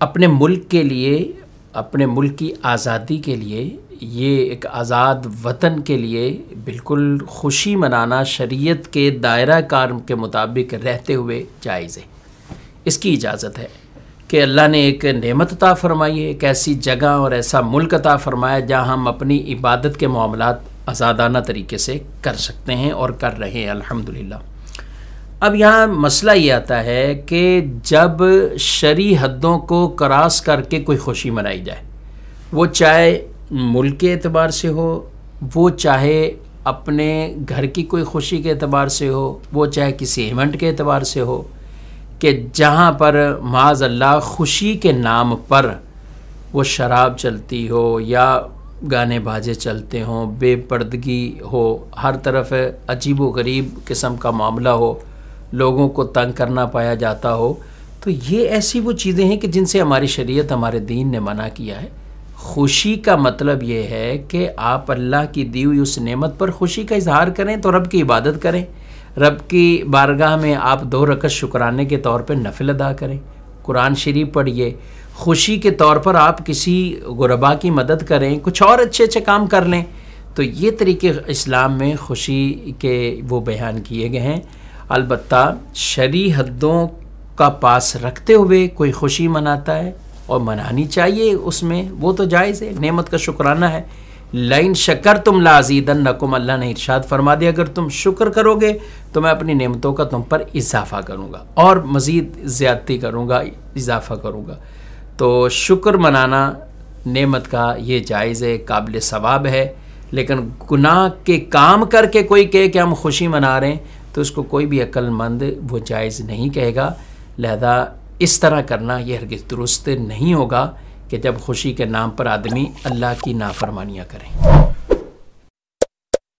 अपने मुल्क के लिए, अपने मुल्क की आज़ादी के लिए, ये एक आज़ाद वतन के लिए बिल्कुल खुशी मनाना शरीयत के दायरा कार के मुताबिक रहते हुए जायज़ है। इसकी इजाज़त है कि अल्लाह ने एक नेमत अता फरमाई है, एक ऐसी जगह और ऐसा मुल्क अता फरमाया जहाँ हम अपनी इबादत के मामलात आज़ादाना तरीके से कर सकते हैं और कर रहे हैं अल्हम्दुलिल्लाह। अब यहाँ मसला ये आता है कि जब शरई हद्दों को क्रॉस करके कोई खुशी मनाई जाए, वो चाहे मुल्क के एतबार से हो, वो चाहे अपने घर की कोई खुशी के एतबार से हो, वो चाहे किसी इवेंट के एतबार से हो, कि जहाँ पर माज़ अल्लाह खुशी के नाम पर वो शराब चलती हो या गाने बाजे चलते हों, बेपर्दगी हो, हर तरफ अजीब व गरीब किस्म का मामला हो, लोगों को तंग करना पाया जाता हो, तो ये ऐसी वो चीज़ें हैं कि जिनसे हमारी शरीयत, हमारे दीन ने मना किया है। खुशी का मतलब ये है कि आप अल्लाह की दी हुई उस नेमत पर खुशी का इजहार करें, तो रब की इबादत करें, रब की बारगाह में आप 2 रकअत शुक्राने के तौर पर नफिल अदा करें, कुरान शरीफ पढ़िए, खुशी के तौर पर आप किसी गुरबा की मदद करें, कुछ और अच्छे अच्छे काम कर लें। तो ये तरीके इस्लाम में खुशी के वो बयान किए गए हैं। अलबत्ता शरई हद्दों का पास रखते हुए कोई खुशी मनाता है और मनानी चाहिए, उसमें वो तो जायज़ है, नेमत का शुक्राना है। लाइन शकरतुम लाज़ीदन्नकुम, अल्लाह ने इरशाद फरमा दिया अगर तुम शुक्र करोगे तो मैं अपनी नेमतों का तुम पर इजाफ़ा करूँगा और मज़ीद ज़्यादती करूँगा, इजाफ़ा करूँगा। तो शुक्र मनाना नेमत का ये जायज़ है, काबिल सवाब है। लेकिन गुनाह के काम करके कोई कहे कि हम खुशी मना रहे हैं, तो उसको कोई भी अक्लमंद वो जायज़ नहीं कहेगा। लिहाजा इस तरह करना ये हरगिज़ दुरुस्त नहीं होगा कि जब खुशी के नाम पर आदमी अल्लाह की नाफरमानियाँ करें।